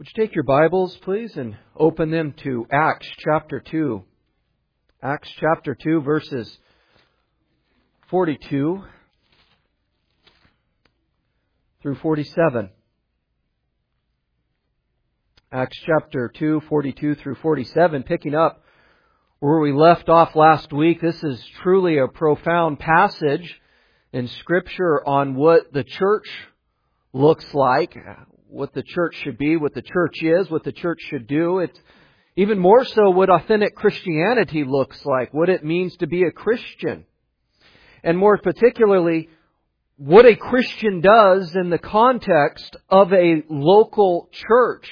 Would you take your Bibles, please, and open them to Acts chapter 2. Acts chapter 2, verses 42 through 47. Acts chapter 2, 42 through 47, picking up where we left off last week. This is truly a profound passage in Scripture on what the church looks like, what the church should be, what the church is, what the church should do. It's even more so what authentic Christianity looks like, what it means to be a Christian. And more particularly, what a Christian does in the context of a local church.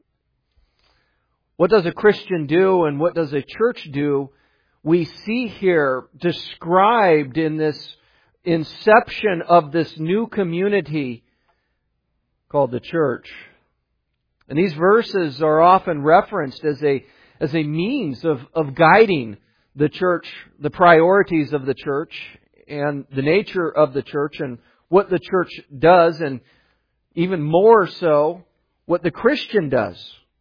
What does a Christian do and what does a church do? We see here described in this inception of this new community called the church. And these verses are often referenced as a means of guiding the church, the priorities of the church, and the nature of the church, and what the church does, and even more so, what the Christian does.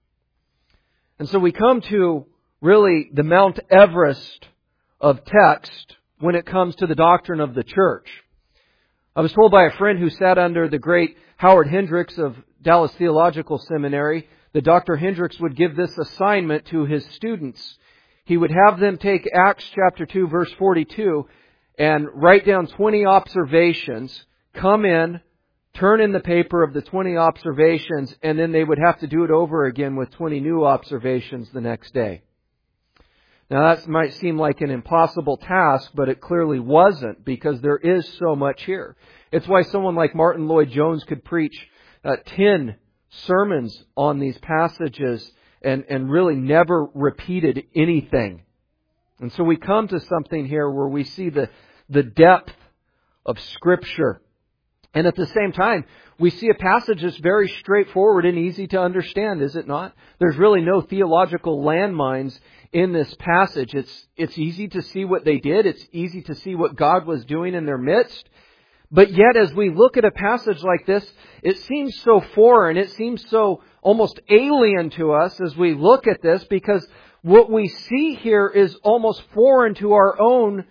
And so we come to really the Mount Everest of text when it comes to the doctrine of the church. I was told by a friend who sat under the great Howard Hendricks of Dallas Theological Seminary that Dr. Hendricks would give this assignment to his students. He would have them take Acts chapter 2, verse 42, and write down 20 observations, come in, turn in the paper of the 20 observations, and then they would have to do it over again with 20 new observations the next day. Now that might seem like an impossible task, but it clearly wasn't, because there is so much here. It's why someone like Martin Lloyd-Jones could preach 10 sermons on these passages and really never repeated anything. And so we come to something here where we see the depth of Scripture. And at the same time, we see a passage that's very straightforward and easy to understand, is it not? There's really no theological landmines in this passage. It's easy to see what they did. It's easy to see what God was doing in their midst. But yet, as we look at a passage like this, it seems so foreign. It seems so almost alien to us as we look at this, because what we see here is almost foreign to our own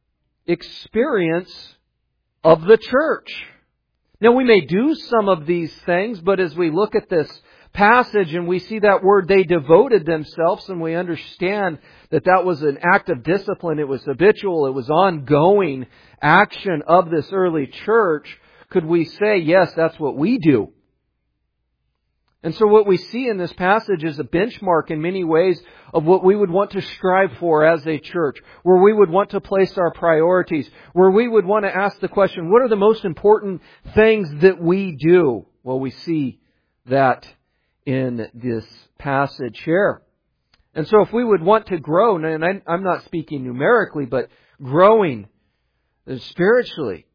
experience of the church. Now, we may do some of these things, but as we look at this passage and we see that word, they devoted themselves, and we understand that that was an act of discipline. It was habitual. It was ongoing action of this early church. Could we say, yes, that's what we do? And so what we see in this passage is a benchmark in many ways of what we would want to strive for as a church, where we would want to place our priorities, where we would want to ask the question, what are the most important things that we do? Well, we see that in this passage here. And so if we would want to grow, and I'm not speaking numerically, but growing spiritually,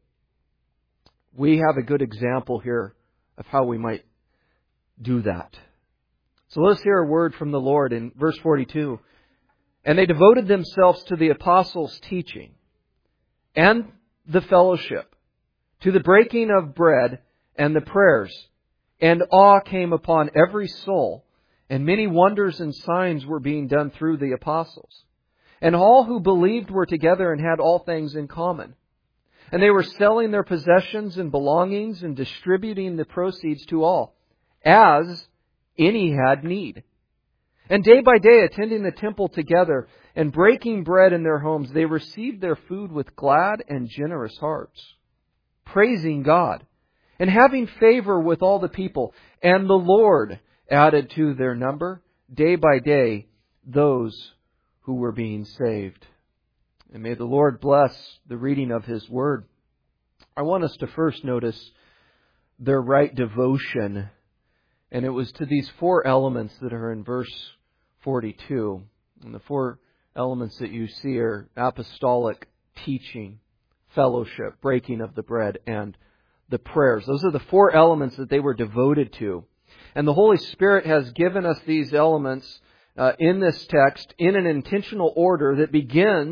we have a good example here of how we might do that. So let us hear a word from the Lord in verse 42. And they devoted themselves to the apostles' teaching and the fellowship, to the breaking of bread and the prayers. And awe came upon every soul, and many wonders and signs were being done through the apostles. And all who believed were together and had all things in common. And they were selling their possessions and belongings and distributing the proceeds to all, as any had need. And day by day, attending the temple together and breaking bread in their homes, they received their food with glad and generous hearts, praising God and having favor with all the people. And the Lord added to their number, day by day, those who were being saved. And may the Lord bless the reading of His Word. I want us to first notice their right devotion. And it was to these four elements that are in verse 42. And the four elements that you see are apostolic teaching, fellowship, breaking of the bread, and the prayers. Those are the four elements that they were devoted to. And the Holy Spirit has given us these elements in this text in an intentional order that begins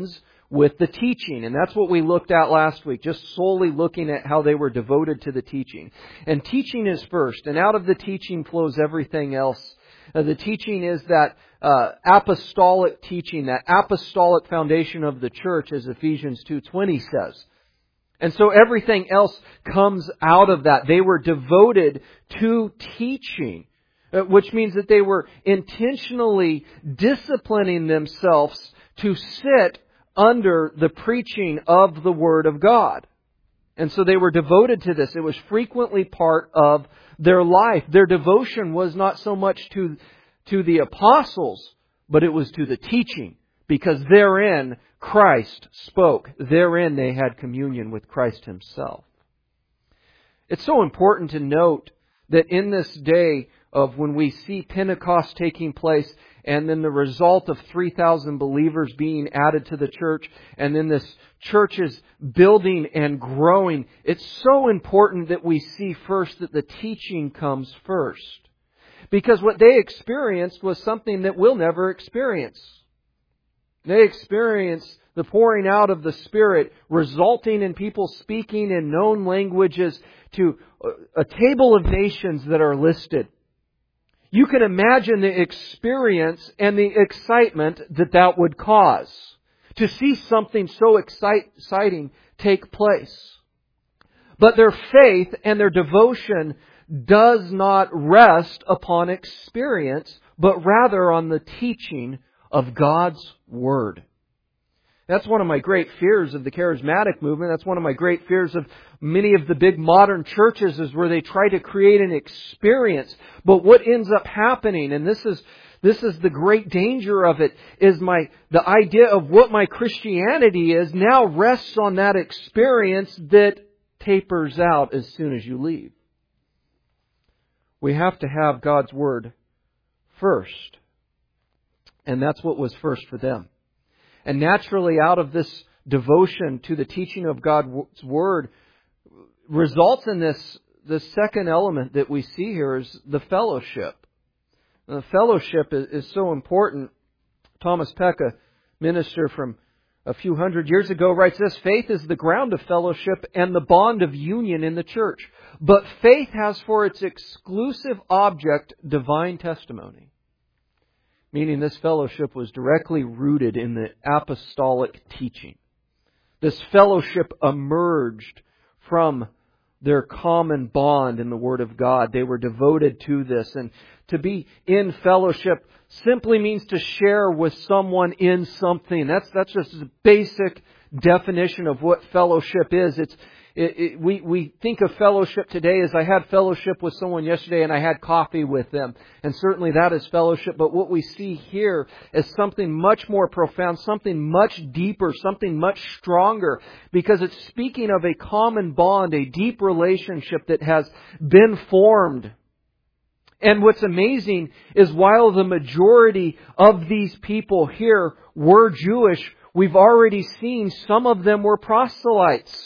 with the teaching. And that's what we looked at last week, just solely looking at how they were devoted to the teaching. And teaching is first, and out of the teaching flows everything else. The teaching is that apostolic teaching, that apostolic foundation of the church, as Ephesians 2:20 says. And so everything else comes out of that. They were devoted to teaching, which means that they were intentionally disciplining themselves to sit under the preaching of the Word of God. And so they were devoted to this. It was frequently part of their life. Their devotion was not so much to the apostles, but it was to the teaching, because therein Christ spoke. Therein they had communion with Christ Himself. It's so important to note that in this day of when we see Pentecost taking place, and then the result of 3,000 believers being added to the church, and then this church is building and growing, it's so important that we see first that the teaching comes first. Because what they experienced was something that we'll never experience. They experienced the pouring out of the Spirit, resulting in people speaking in known languages to a table of nations that are listed. You can imagine the experience and the excitement that would cause to see something so exciting take place. But their faith and their devotion does not rest upon experience, but rather on the teaching of God's Word. That's one of my great fears of the charismatic movement. That's one of my great fears of many of the big modern churches, is where they try to create an experience. But what ends up happening, and this is the great danger of it, is the idea of what my Christianity is now rests on that experience that tapers out as soon as you leave. We have to have God's Word first. And that's what was first for them. And naturally, out of this devotion to the teaching of God's Word results in this second element that we see here is the fellowship. The fellowship is so important. Thomas Peck, a minister from a few hundred years ago, writes this: faith is the ground of fellowship and the bond of union in the church. But faith has for its exclusive object divine testimony. Meaning this fellowship was directly rooted in the apostolic teaching. This fellowship emerged from their common bond in the Word of God. They were devoted to this. And to be in fellowship simply means to share with someone in something. That's just a basic definition of what fellowship is. We think of fellowship today as I had fellowship with someone yesterday and I had coffee with them. And certainly that is fellowship. But what we see here is something much more profound, something much deeper, something much stronger. Because it's speaking of a common bond, a deep relationship that has been formed. And what's amazing is while the majority of these people here were Jewish, we've already seen some of them were proselytes.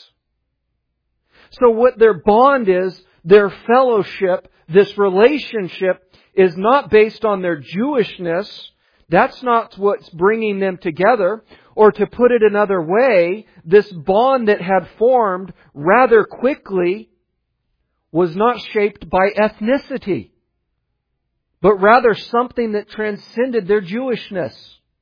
So what their bond is, their fellowship, this relationship, is not based on their Jewishness. That's not what's bringing them together. Or to put it another way, this bond that had formed rather quickly was not shaped by ethnicity, but rather something that transcended their Jewishness.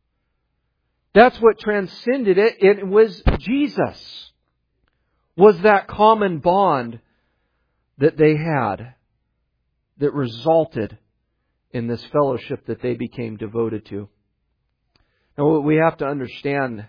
That's what transcended it. It was Jesus. Was that common bond that they had that resulted in this fellowship that they became devoted to. Now, what we have to understand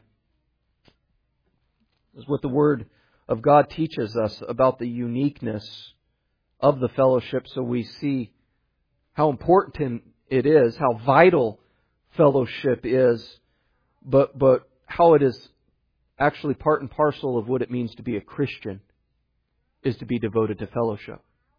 is what the Word of God teaches us about the uniqueness of the fellowship, so we see how important it is, how vital fellowship is, but how it is actually part and parcel of what it means to be a Christian, is to be devoted to fellowship.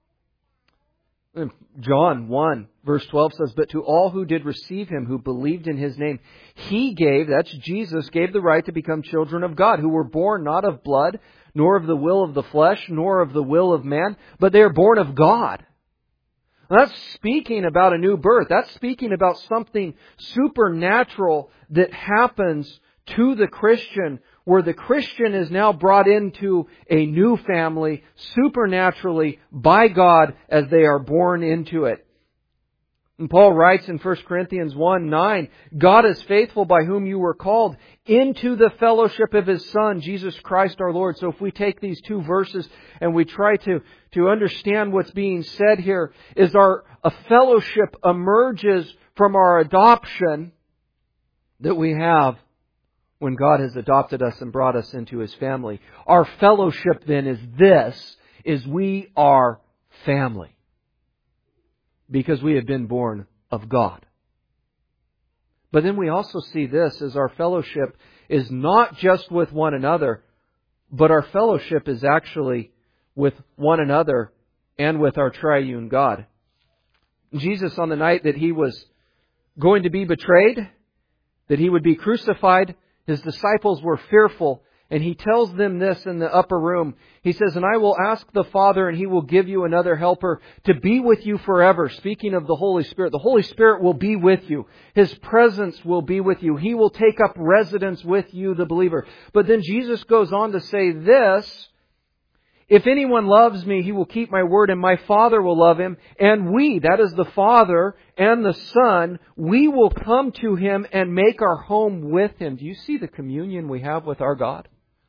John 1 verse 12 says, "But to all who did receive Him, who believed in His name, He gave," that's Jesus, "gave the right to become children of God, who were born not of blood, nor of the will of the flesh, nor of the will of man, but they are born of God." Now, that's speaking about a new birth. That's speaking about something supernatural that happens to the Christian, where the Christian is now brought into a new family supernaturally by God as they are born into it. And Paul writes in 1 Corinthians 1:9, God is faithful by whom you were called into the fellowship of His Son, Jesus Christ our Lord. So if we take these two verses and we try to understand what's being said here, is a fellowship emerges from our adoption that we have when God has adopted us and brought us into His family. Our fellowship then is we are family. Because we have been born of God. But then we also see this as our fellowship is not just with one another, but our fellowship is actually with one another and with our triune God. Jesus, on the night that He was going to be betrayed, that He would be crucified, His disciples were fearful. And He tells them this in the upper room. He says, and I will ask the Father, and He will give you another helper to be with you forever. Speaking of the Holy Spirit, the Holy Spirit will be with you. His presence will be with you. He will take up residence with you, the believer. But then Jesus goes on to say this, if anyone loves me, he will keep my word, and my Father will love him. And we, that is the Father and the Son, we will come to him and make our home with him. Do you see the communion we have with our God?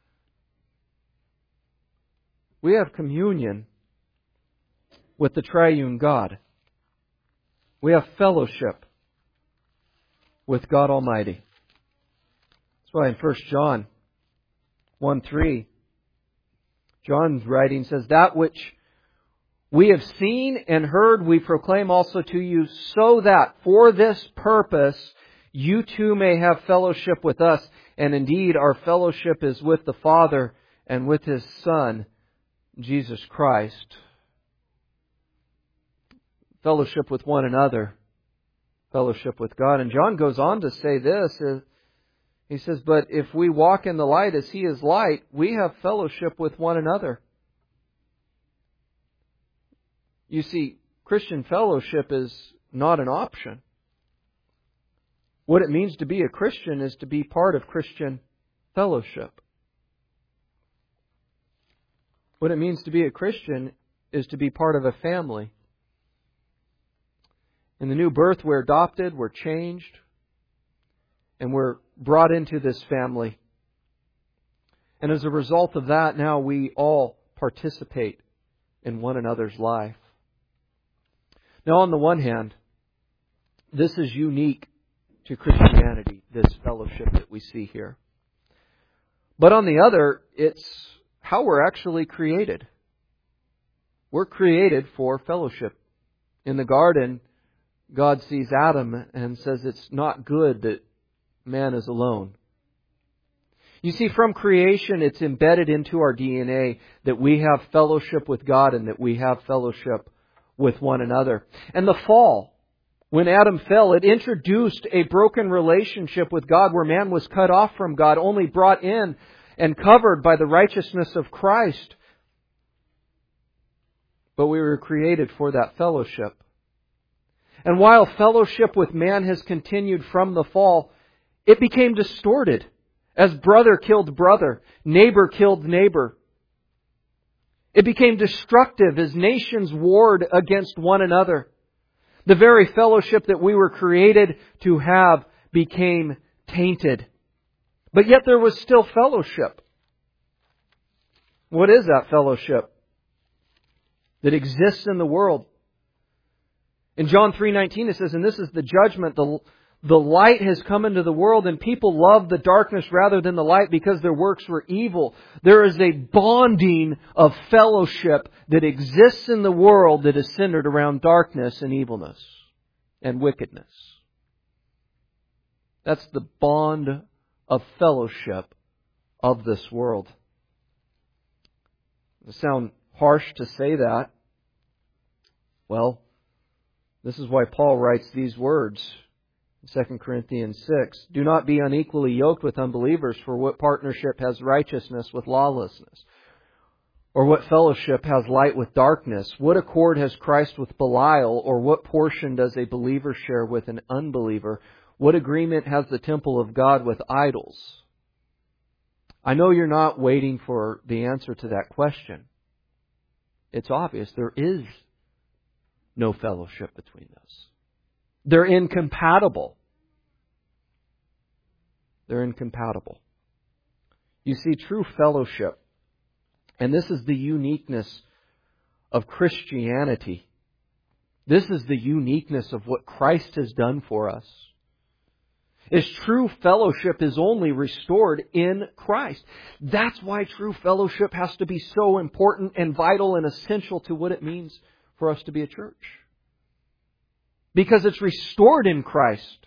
We have communion with the triune God. We have fellowship with God Almighty. That's why in 1 John 1:3, John's writing says, that which we have seen and heard we proclaim also to you, so that for this purpose you too may have fellowship with us. And indeed our fellowship is with the Father and with His Son, Jesus Christ. Fellowship with one another. Fellowship with God. And John goes on to say this. He says, but if we walk in the light as He is light, we have fellowship with one another. You see, Christian fellowship is not an option. What it means to be a Christian is to be part of Christian fellowship. What it means to be a Christian is to be part of a family. In the new birth, we're adopted, we're changed, and we're brought into this family. And as a result of that, now we all participate in one another's life. Now, on the one hand, this is unique to Christianity, this fellowship that we see here. But on the other, it's how we're actually created. We're created for fellowship. In the garden, God sees Adam and says it's not good that man is alone. You see, from creation, it's embedded into our DNA that we have fellowship with God and that we have fellowship with one another. And the fall, when Adam fell, it introduced a broken relationship with God where man was cut off from God, only brought in and covered by the righteousness of Christ. But we were created for that fellowship. And while fellowship with man has continued from the fall, it became distorted as brother killed brother, neighbor killed neighbor. It became destructive as nations warred against one another. The very fellowship that we were created to have became tainted. But yet there was still fellowship. What is that fellowship that exists in the world? In John 3:19 it says, and this is the judgment, the light has come into the world and people love the darkness rather than the light because their works were evil. There is a bonding of fellowship that exists in the world that is centered around darkness and evilness and wickedness. That's the bond of fellowship of this world. It sounds harsh to say that. Well, this is why Paul writes these words. 2 Corinthians 6, do not be unequally yoked with unbelievers, for what partnership has righteousness with lawlessness? Or what fellowship has light with darkness? What accord has Christ with Belial? Or what portion does a believer share with an unbeliever? What agreement has the temple of God with idols? I know you're not waiting for the answer to that question. It's obvious there is no fellowship between those. They're incompatible. They're incompatible. You see, true fellowship, and this is the uniqueness of Christianity. This is the uniqueness of what Christ has done for us. Is true fellowship is only restored in Christ. That's why true fellowship has to be so important and vital and essential to what it means for us to be a church. Because it's restored in Christ.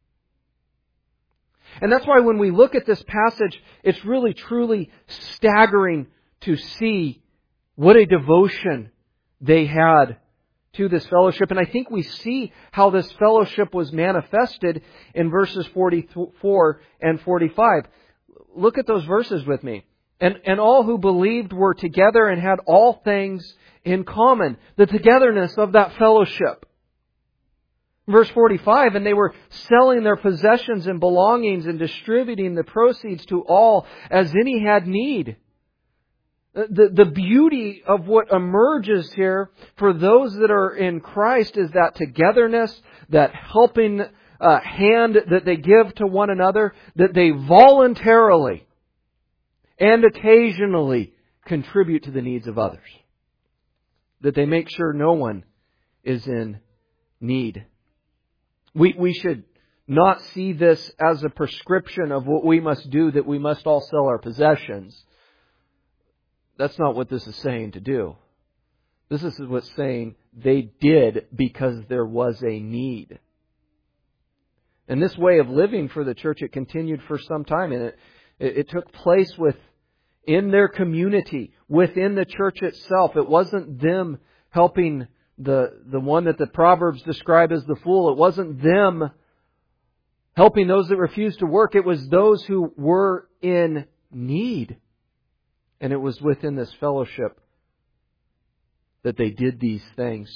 And that's why when we look at this passage, it's really truly staggering to see what a devotion they had to this fellowship. And I think we see how this fellowship was manifested in verses 44 and 45. Look at those verses with me. And all who believed were together and had all things in common. The togetherness of that fellowship. Verse 45, and they were selling their possessions and belongings and distributing the proceeds to all as any had need. The beauty of what emerges here for those that are in Christ is that togetherness, that helping hand that they give to one another, that they voluntarily and occasionally contribute to the needs of others. That they make sure no one is in need. We should not see this as a prescription of what we must do, that we must all sell our possessions. That's not what this is saying to do. This is what's saying they did because there was a need. And this way of living for the church, it continued for some time. And it took place in their community, within the church itself. It wasn't them helping the one that the Proverbs describe as the fool. It wasn't them helping those that refused to work. It was those who were in need. And it was within this fellowship that they did these things.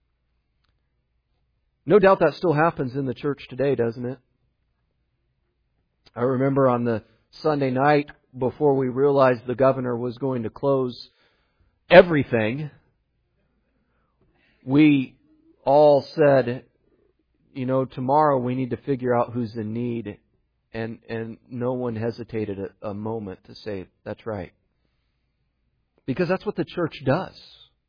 No doubt that still happens in the church today, doesn't it? I remember on the Sunday night before we realized the governor was going to close everything, we all said, tomorrow we need to figure out who's in need. And no one hesitated a moment to say, that's right. Because that's what the church does.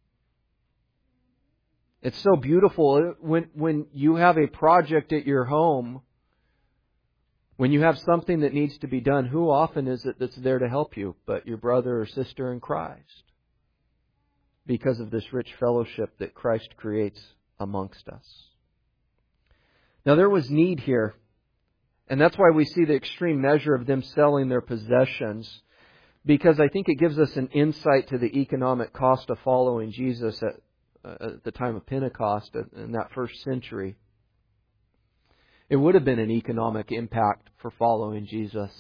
It's so beautiful when you have a project at your home, when you have something that needs to be done, who often is it that's there to help you but your brother or sister in Christ? Because of this rich fellowship that Christ creates amongst us. Now there was need here, and that's why we see the extreme measure of them selling their possessions. Because I think it gives us an insight to the economic cost of following Jesus at the time of Pentecost in that first century. It would have been an economic impact for following Jesus.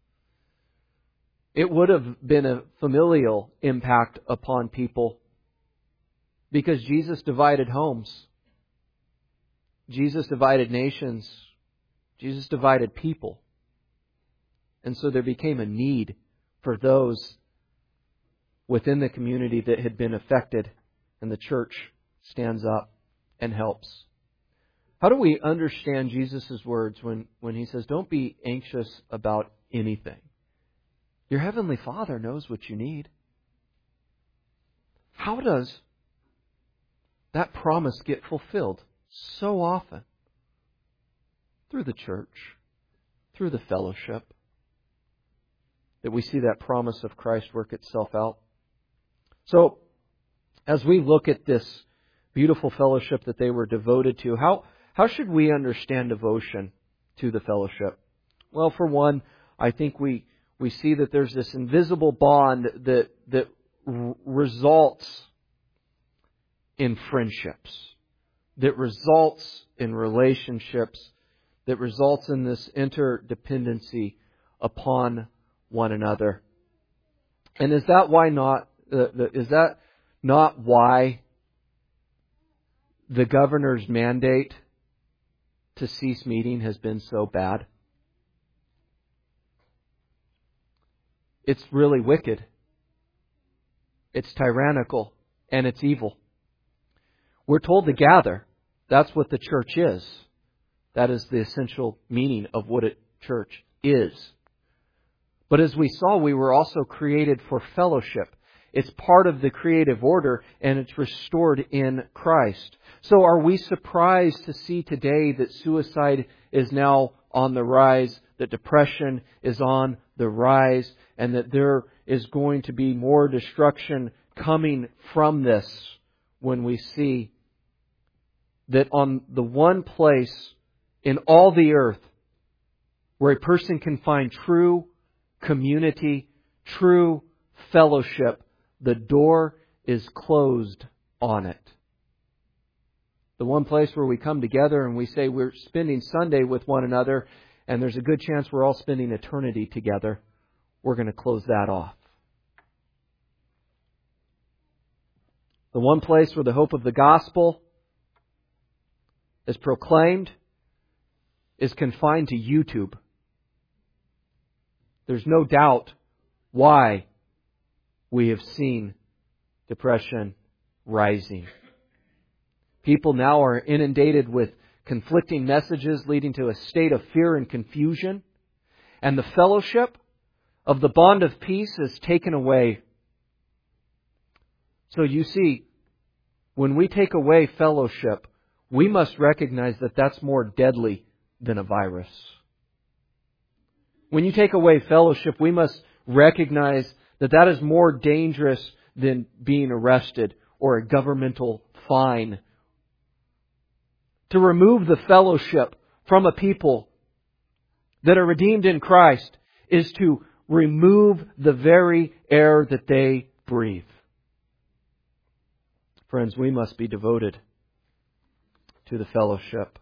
It would have been a familial impact upon people. Because Jesus divided homes. Jesus divided nations. Jesus divided people. And so there became a need for those within the community that had been affected, and the church stands up and helps. How do we understand Jesus' words when He says, don't be anxious about anything? Your Heavenly Father knows what you need. How does that promise get fulfilled so often? Through the church, through the fellowship. That we see that promise of Christ work itself out. So, as we look at this beautiful fellowship that they were devoted to, how should we understand devotion to the fellowship? Well, for one, I think we see that there's this invisible bond that results in friendships, that results in relationships, that results in this interdependency upon one another. And is that not why the governor's mandate to cease meeting has been so bad? it's really wicked. It's tyrannical and it's evil. We're told to gather. That's what the church is. That is the essential meaning of what a church is. But as we saw, we were also created for fellowship. It's part of the creative order, and it's restored in Christ. So are we surprised to see today that suicide is now on the rise, that depression is on the rise, and that there is going to be more destruction coming from this when we see that on the one place in all the earth where a person can find true community, true fellowship, the door is closed on it. The one place where we come together and we say we're spending Sunday with one another, and there's a good chance we're all spending eternity together, we're going to close that off. The one place where the hope of the gospel is proclaimed is confined to YouTube. There's no doubt why we have seen depression rising. People now are inundated with conflicting messages leading to a state of fear and confusion. And the fellowship of the bond of peace is taken away. So you see, when we take away fellowship, we must recognize that that's more deadly than a virus. When you take away fellowship, we must recognize that that is more dangerous than being arrested or a governmental fine. To remove the fellowship from a people that are redeemed in Christ is to remove the very air that they breathe. Friends, we must be devoted to the fellowship.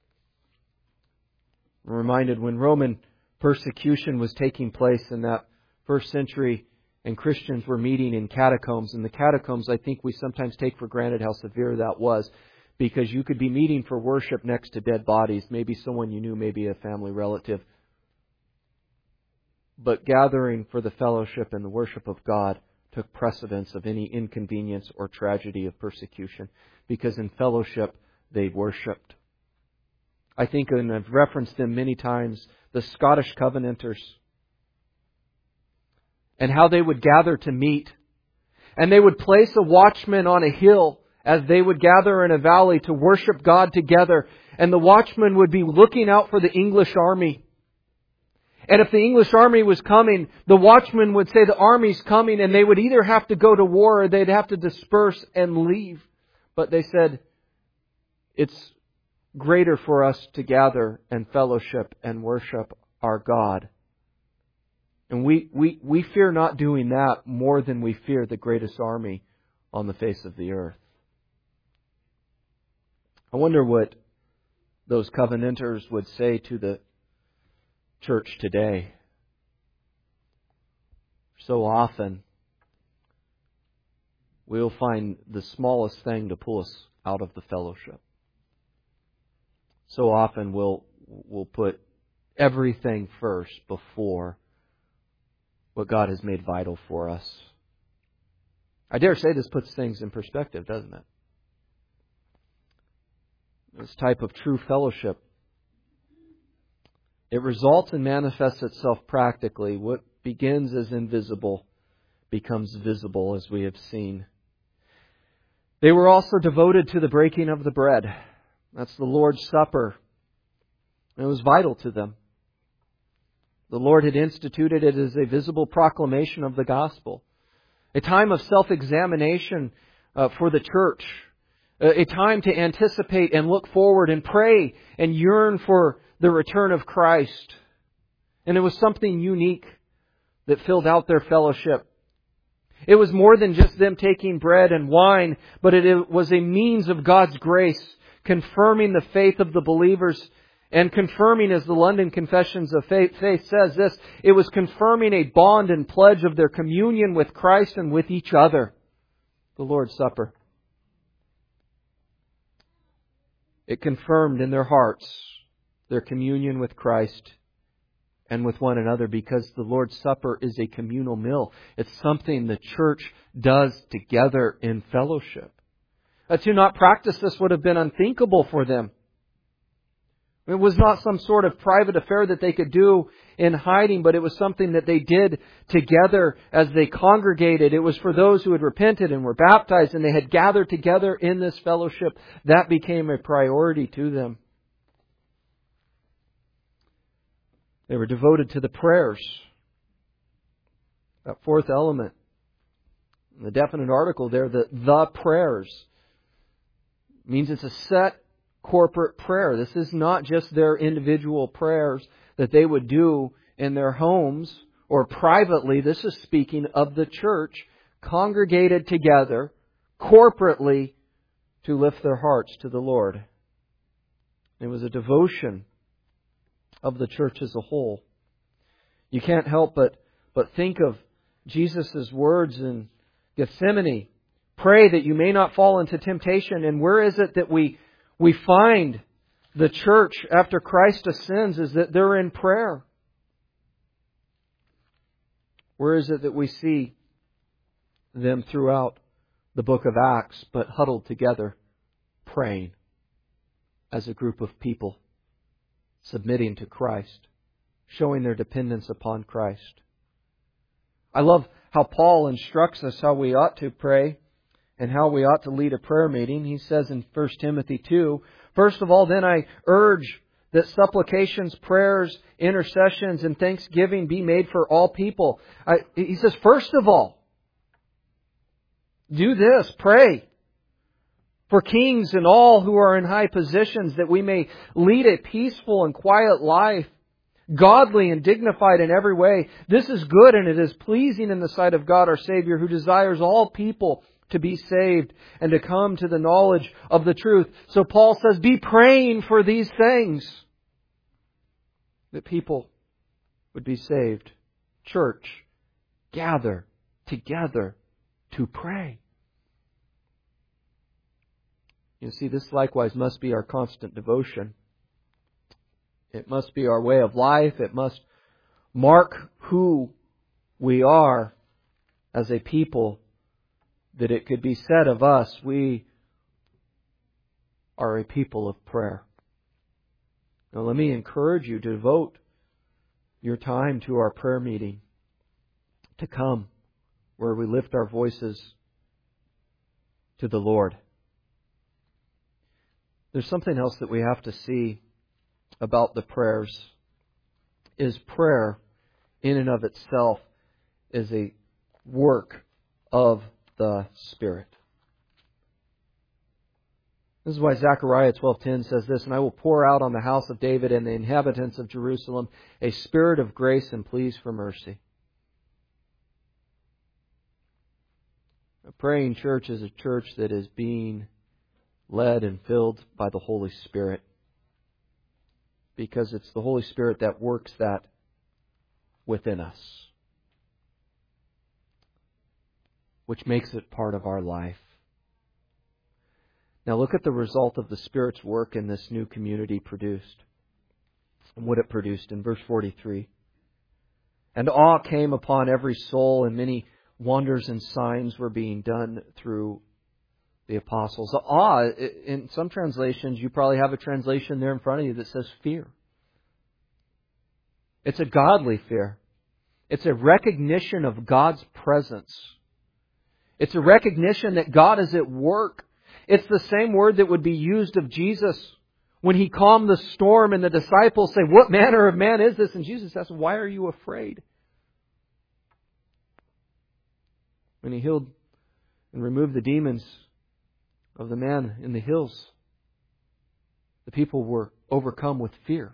I'm reminded when Roman persecution was taking place in that first century and Christians were meeting in catacombs. And the catacombs, I think we sometimes take for granted how severe that was, because you could be meeting for worship next to dead bodies, maybe someone you knew, maybe a family relative. But gathering for the fellowship and the worship of God took precedence of any inconvenience or tragedy of persecution, because in fellowship they worshipped. I think, and I've referenced them many times, the Scottish Covenanters, and how they would gather to meet. And they would place a watchman on a hill as they would gather in a valley to worship God together. And the watchman would be looking out for the English army. And if the English army was coming, the watchman would say the army's coming, and they would either have to go to war or they'd have to disperse and leave. But they said, it's greater for us to gather and fellowship and worship our God. And we fear not doing that more than we fear the greatest army on the face of the earth. I wonder what those Covenanters would say to the church today. So often, we'll find the smallest thing to pull us out of the fellowship. So often, we'll put everything first before what God has made vital for us. I dare say this puts things in perspective, doesn't it? This type of true fellowship, it results and manifests itself practically. What begins as invisible becomes visible, as we have seen. They were also devoted to the breaking of the bread. That's the Lord's Supper. It was vital to them. The Lord had instituted it as a visible proclamation of the gospel. A time of self-examination for the church. A time to anticipate and look forward and pray and yearn for the return of Christ. And it was something unique that filled out their fellowship. It was more than just them taking bread and wine, but it was a means of God's grace, confirming the faith of the believers. And confirming, as the London Confessions of Faith says this, it was confirming a bond and pledge of their communion with Christ and with each other. The Lord's Supper. It confirmed in their hearts their communion with Christ and with one another, because the Lord's Supper is a communal meal. It's something the church does together in fellowship. To not practice this would have been unthinkable for them. It was not some sort of private affair that they could do in hiding, but it was something that they did together as they congregated. It was for those who had repented and were baptized, and they had gathered together in this fellowship. That became a priority to them. They were devoted to the prayers. That fourth element, the definite article there, the prayers, means it's a set corporate prayer. This is not just their individual prayers that they would do in their homes or privately. This is speaking of the church congregated together corporately to lift their hearts to the Lord. It was a devotion of the church as a whole. You can't help but think of Jesus' words in Gethsemane. Pray that you may not fall into temptation. And where is it that we find the church after Christ ascends? Is that they're in prayer. Where is it that we see them throughout the book of Acts, but huddled together, praying as a group of people, submitting to Christ, showing their dependence upon Christ? I love how Paul instructs us how we ought to pray and how we ought to lead a prayer meeting. He says in 1 Timothy 2, "First of all, then I urge that supplications, prayers, intercessions, and thanksgiving be made for all people." He says, first of all, do this, pray for kings and all who are in high positions, that we may lead a peaceful and quiet life, godly and dignified in every way. This is good, and it is pleasing in the sight of God our Savior, who desires all people to be saved and to come to the knowledge of the truth. So Paul says, be praying for these things, that people would be saved. Church, gather together to pray. You see, this likewise must be our constant devotion. It must be our way of life. It must mark who we are as a people, that it could be said of us, we are a people of prayer. Now let me encourage you to devote your time to our prayer meeting, to come where we lift our voices to the Lord. There's something else that we have to see about the prayers, is prayer in and of itself is a work of the Spirit. This is why Zechariah 12:10 says this, "And I will pour out on the house of David and the inhabitants of Jerusalem a spirit of grace and pleas for mercy." A praying church is a church that is being led and filled by the Holy Spirit, because it's the Holy Spirit that works that within us, which makes it part of our life. Now look at the result of the Spirit's work in this new community produced, and what it produced in verse 43. "And awe came upon every soul, and many wonders and signs were being done through the apostles." Awe, in some translations, you probably have a translation there in front of you that says fear. It's a godly fear. It's a recognition of God's presence. It's a recognition that God is at work. It's the same word that would be used of Jesus when He calmed the storm and the disciples say, "What manner of man is this?" And Jesus asked, "Why are you afraid?" When He healed and removed the demons of the man in the hills, the people were overcome with fear.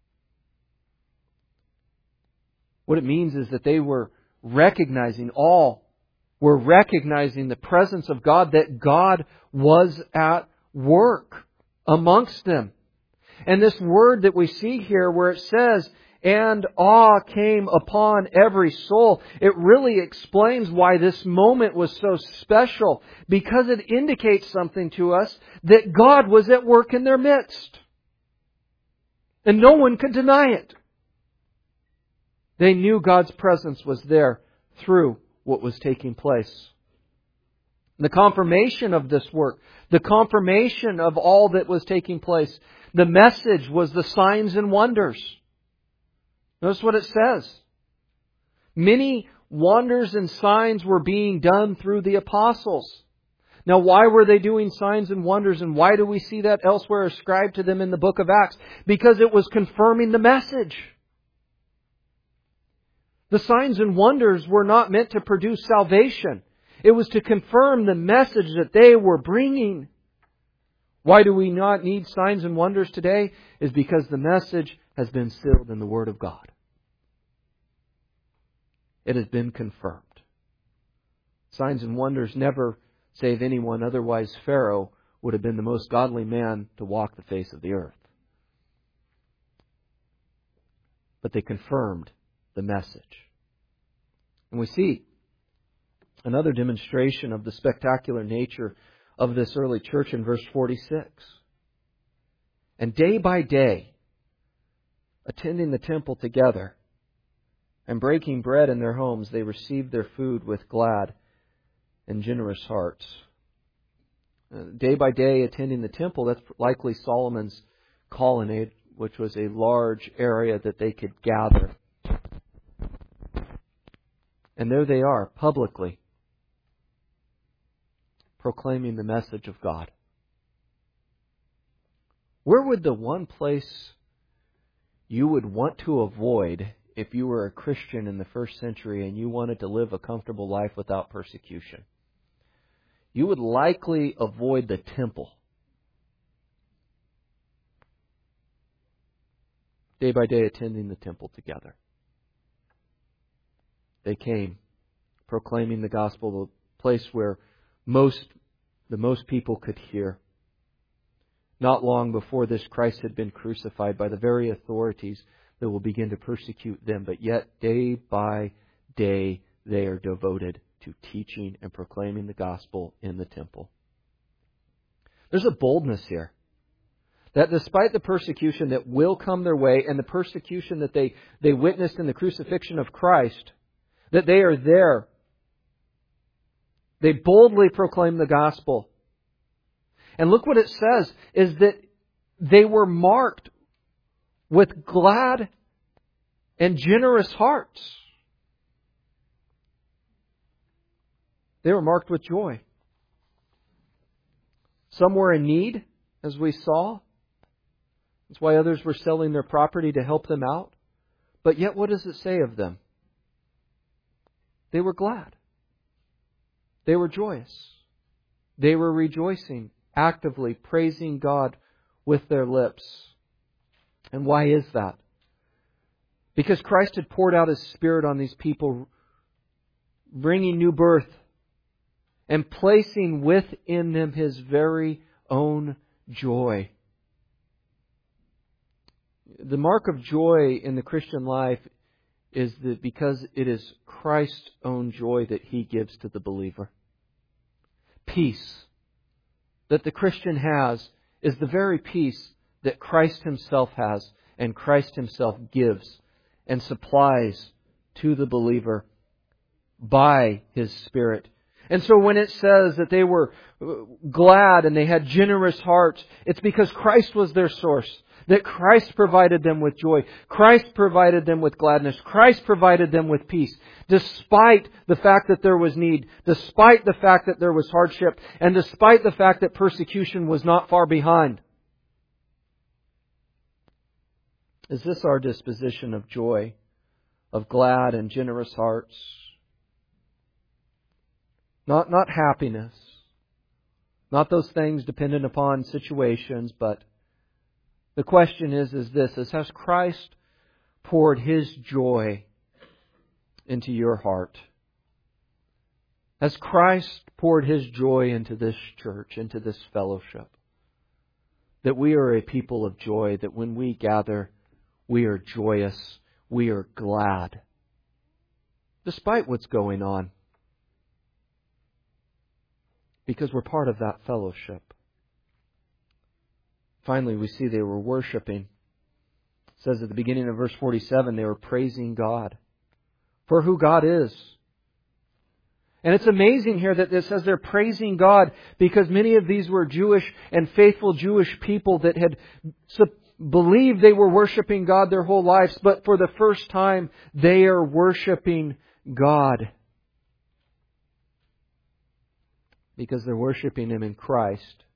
What it means is that they were recognizing, all were recognizing the presence of God, that God was at work amongst them. And this word that we see here where it says, "and awe came upon every soul," it really explains why this moment was so special, because it indicates something to us that God was at work in their midst. And no one could deny it. They knew God's presence was there through what was taking place. The confirmation of this work, the confirmation of all that was taking place, the message was the signs and wonders. Notice what it says. Many wonders and signs were being done through the apostles. Now, why were they doing signs and wonders, and why do we see that elsewhere ascribed to them in the book of Acts? Because it was confirming the message. The signs and wonders were not meant to produce salvation. It was to confirm the message that they were bringing. Why do we not need signs and wonders today? Is because the message has been sealed in the Word of God. It has been confirmed. Signs and wonders never save anyone, otherwise Pharaoh would have been the most godly man to walk the face of the earth. But they confirmed the message. And we see another demonstration of the spectacular nature of this early church in verse 46. And day by day, attending the temple together and breaking bread in their homes, they received their food with glad and generous hearts. Day by day attending the temple, that's likely Solomon's colonnade, which was a large area that they could gather. And there they are, publicly, proclaiming the message of God. Where would the one place you would want to avoid if you were a Christian in the first century and you wanted to live a comfortable life without persecution? You would likely avoid the temple. Day by day attending the temple together. They came proclaiming the gospel, the place where the most people could hear. Not long before this, Christ had been crucified by the very authorities that will begin to persecute them. But yet, day by day, they are devoted to teaching and proclaiming the gospel in the temple. There's a boldness here. That despite the persecution that will come their way and the persecution that they witnessed in the crucifixion of Christ, that they are there. They boldly proclaim the gospel. And look what it says, is that they were marked with glad and generous hearts. They were marked with joy. Some were in need, as we saw. That's why others were selling their property to help them out. But yet, what does it say of them? They were glad. They were joyous. They were rejoicing, actively praising God with their lips. And why is that? Because Christ had poured out His Spirit on these people, bringing new birth and placing within them His very own joy. The mark of joy in the Christian life is that because it is Christ's own joy that He gives to the believer. Peace that the Christian has is the very peace that Christ Himself has and Christ Himself gives and supplies to the believer by His Spirit. And so when it says that they were glad and they had generous hearts, it's because Christ was their source. That Christ provided them with joy. Christ provided them with gladness. Christ provided them with peace. Despite the fact that there was need. Despite the fact that there was hardship. And despite the fact that persecution was not far behind. Is this our disposition of joy? Of glad and generous hearts? Not happiness. Not those things dependent upon situations, but the question is this, has Christ poured His joy into your heart? Has Christ poured His joy into this church, into this fellowship? That we are a people of joy, that when we gather, we are joyous, we are glad, despite what's going on. Because we're part of that fellowship. Finally, we see they were worshiping. It says at the beginning of verse 47, they were praising God. for who God is. And it's amazing here that it says they're praising God because many of these were Jewish and faithful Jewish people that had believed they were worshiping God their whole lives, but for the first time they are worshiping God because they're worshiping Him in Christ.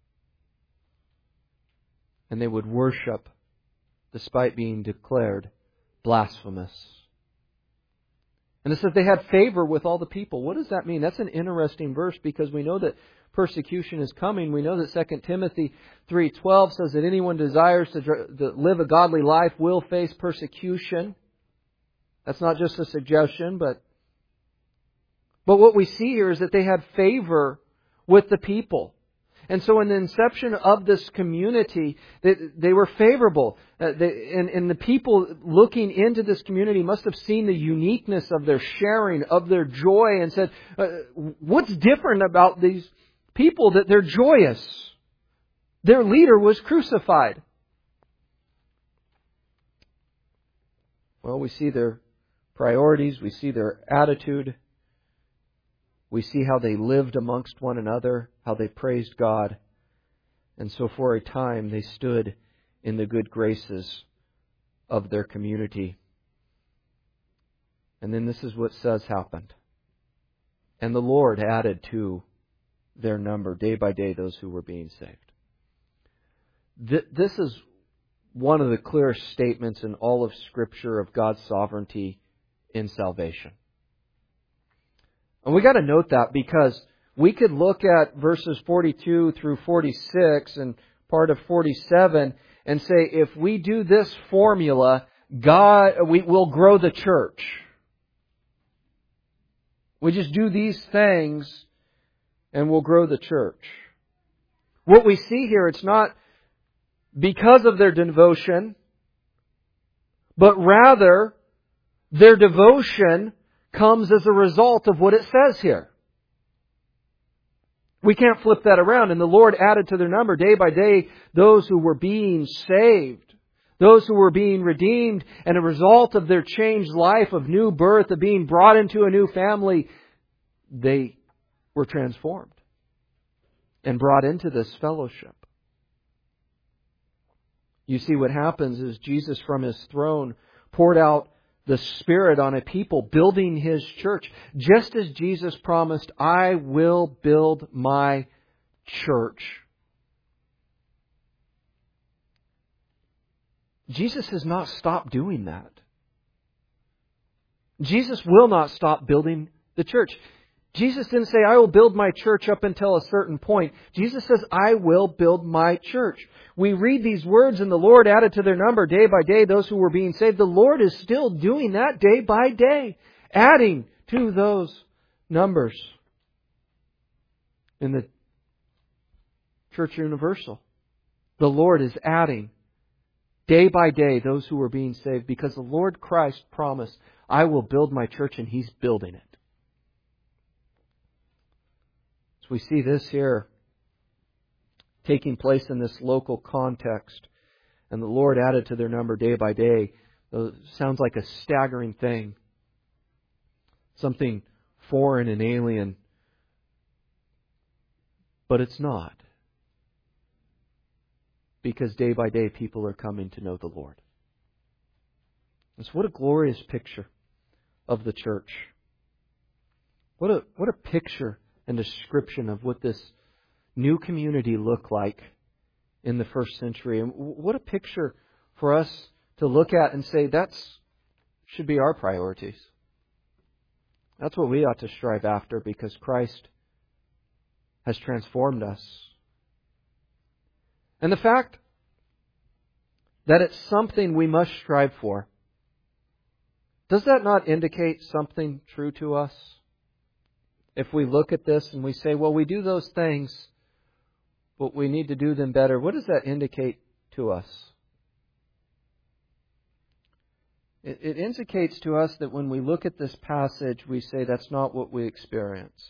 And they would worship despite being declared blasphemous. And it says they had favor with all the people. What does that mean? That's an interesting verse because we know that persecution is coming. We know that 2 Timothy 3:12 says that anyone desires to live a godly life will face persecution. That's not just a suggestion, but what we see here is that they had favor with the people. And so in the inception of this community, they were favorable. And the people looking into this community must have seen the uniqueness of their sharing, of their joy, and said, what's different about these people that they're joyous? Their leader was crucified. Well, we see their priorities, we see their attitude. We see how they lived amongst one another, how they praised God. And so for a time they stood in the good graces of their community. And then this is what says happened. And the Lord added to their number day by day those who were being saved. This is one of the clearest statements in all of Scripture of God's sovereignty in salvation. And we got to note that because we could look at verses 42 through 46 and part of 47 and say, if we do this formula, we will grow the church. We just do these things and we'll grow the church. What we see here, it's not because of their devotion, but rather their devotion comes as a result of what it says here. We can't flip that around. And the Lord added to their number day by day those who were being saved, those who were being redeemed, and a result of their changed life of new birth, of being brought into a new family, they were transformed and brought into this fellowship. You see, what happens is Jesus from His throne poured out the Spirit on a people, building His church. Just as Jesus promised, I will build my church. Jesus has not stopped doing that. Jesus will not stop building the church. Jesus didn't say, I will build my church up until a certain point. Jesus says, I will build my church. We read these words, and the Lord added to their number day by day those who were being saved. The Lord is still doing that day by day, adding to those numbers in the Church Universal. The Lord is adding day by day those who were being saved because the Lord Christ promised, I will build my church, and He's building it. We see this here taking place in this local context. And the Lord added to their number day by day. It sounds like a staggering thing. Something foreign and alien. But it's not. Because day by day people are coming to know the Lord. And so what a glorious picture of the church. What a picture and description of what this new community looked like in the first century. And what a picture for us to look at and say, that should be our priorities. That's what we ought to strive after because Christ has transformed us. And the fact that it's something we must strive for, does that not indicate something true to us? If we look at this and we say, well, we do those things, but we need to do them better, what does that indicate to us? It indicates to us that when we look at this passage, we say that's not what we experience.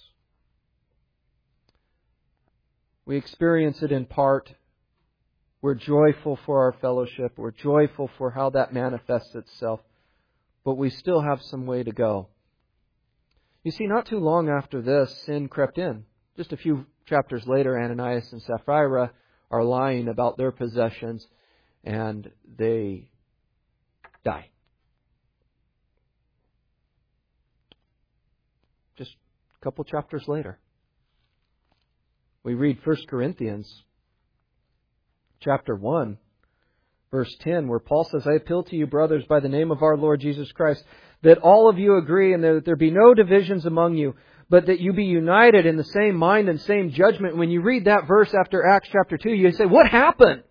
We experience it in part. We're joyful for our fellowship. We're joyful for how that manifests itself. but we still have some way to go. You see, not too long after this, sin crept in. Just a few chapters later, Ananias and Sapphira are lying about their possessions, and they die. Just a couple chapters later. We read 1 Corinthians chapter 1, verse 10, where Paul says, I appeal to you, brothers, by the name of our Lord Jesus Christ, that all of you agree and that there be no divisions among you, but that you be united in the same mind and same judgment. When you read that verse after Acts chapter 2, you say, what happened?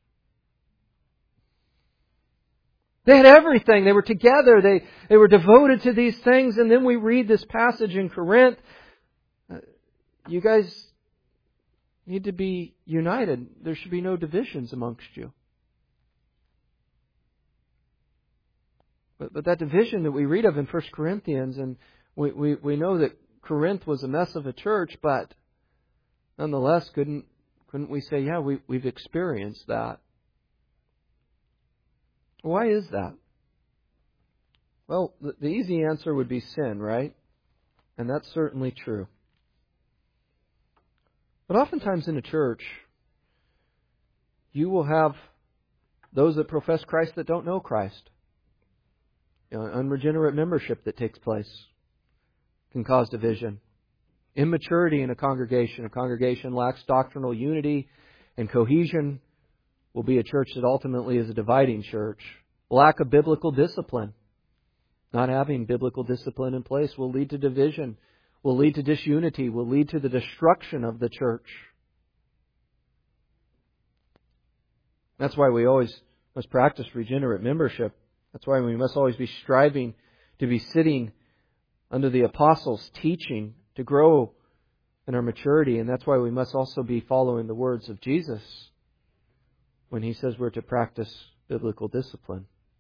They had everything. They were together. They were devoted to these things. And then we read this passage in Corinth. You guys need to be united. There should be no divisions amongst you. But that division that we read of in 1 Corinthians, and we know that Corinth was a mess of a church, but nonetheless, couldn't we say, yeah, we've experienced that? Why is that? Well, the easy answer would be sin, right? And that's certainly true. But oftentimes in a church, you will have those that profess Christ that don't know Christ. Unregenerate membership that takes place can cause division. Immaturity in a congregation lacks doctrinal unity and cohesion, will be a church that ultimately is a dividing church. Lack of biblical discipline, not having biblical discipline in place, will lead to division, will lead to disunity, will lead to the destruction of the church. That's why we always must practice regenerate membership. That's why we must always be striving to be sitting under the apostles' teaching to grow in our maturity. And that's why we must also be following the words of Jesus when He says we're to practice biblical discipline.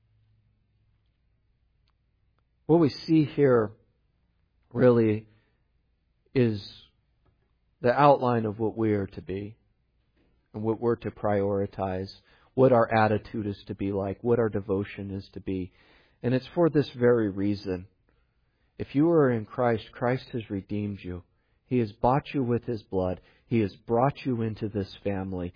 What we see here really is the outline of what we are to be and what we're to prioritize, what our attitude is to be like, what our devotion is to be. And it's for this very reason. If you are in Christ, Christ has redeemed you. He has bought you with His blood. He has brought you into this family.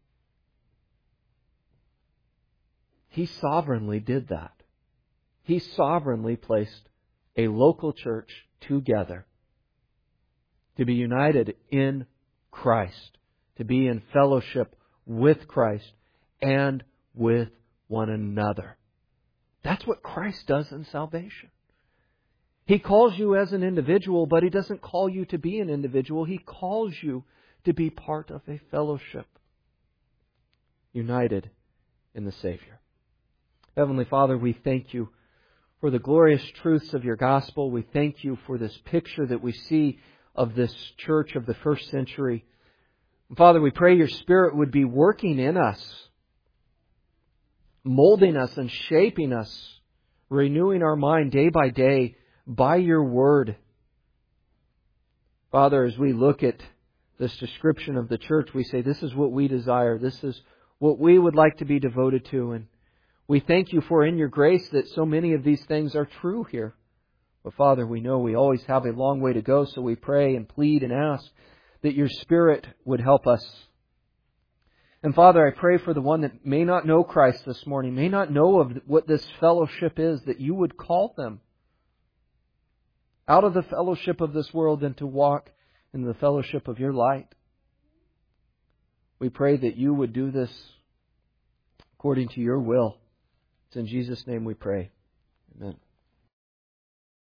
He sovereignly did that. He sovereignly placed a local church together to be united in Christ, to be in fellowship with Christ and with one another. That's what Christ does in salvation. He calls you as an individual, but He doesn't call you to be an individual. He calls you to be part of a fellowship, united in the Savior. Heavenly Father, we thank You for the glorious truths of Your gospel. We thank You for this picture that we see of this church of the first century. Father, we pray Your Spirit would be working in us, molding us and shaping us, renewing our mind day by day by Your Word. Father, as we look at this description of the church, we say this is what we desire. This is what we would like to be devoted to. And we thank You for in Your grace that so many of these things are true here. But Father, we know we always have a long way to go, so we pray and plead and ask that Your Spirit would help us. And Father, I pray for the one that may not know Christ this morning, may not know of what this fellowship is, that You would call them out of the fellowship of this world and to walk in the fellowship of Your light. We pray that You would do this according to Your will. It's in Jesus' name we pray. Amen.